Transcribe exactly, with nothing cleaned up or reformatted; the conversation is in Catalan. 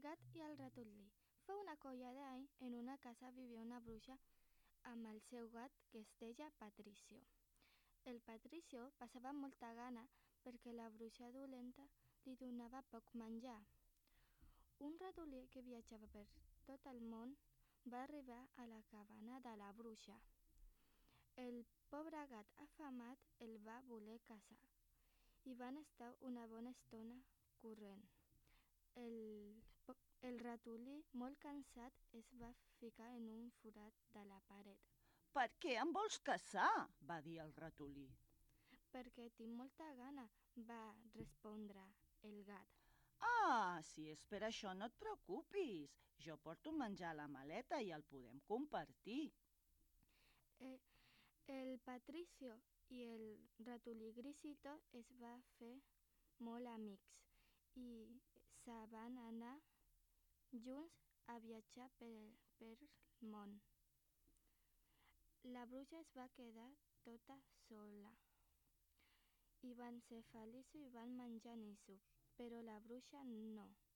gat i el ratolí. Fa una colla d'anys, en una casa vivia una bruixa amb el seu gat que es deia Patricio. El Patricio passava molta gana perquè la bruixa dolenta li donava poc menjar. Un ratolí que viatjava per tot el món va arribar a la cabana de la bruixa. El pobre gat afamat el va voler caçar i van estar una bona estona corrent. El, el ratolí, molt cansat, es va ficar en un forat de la paret. «Per què em vols caçar?», va dir el ratolí. «Perquè tinc molta gana», va respondre el gat. «Ah, si és per això no et preocupis, jo porto menjar a la maleta i el podem compartir». Eh, el Patricio i el ratolí Grisito es va fer molt amics i se van anar junts a viatjar per, per el món. La bruixa es va quedar tota sola i van ser feliços i van menjar nissos, però la bruixa no.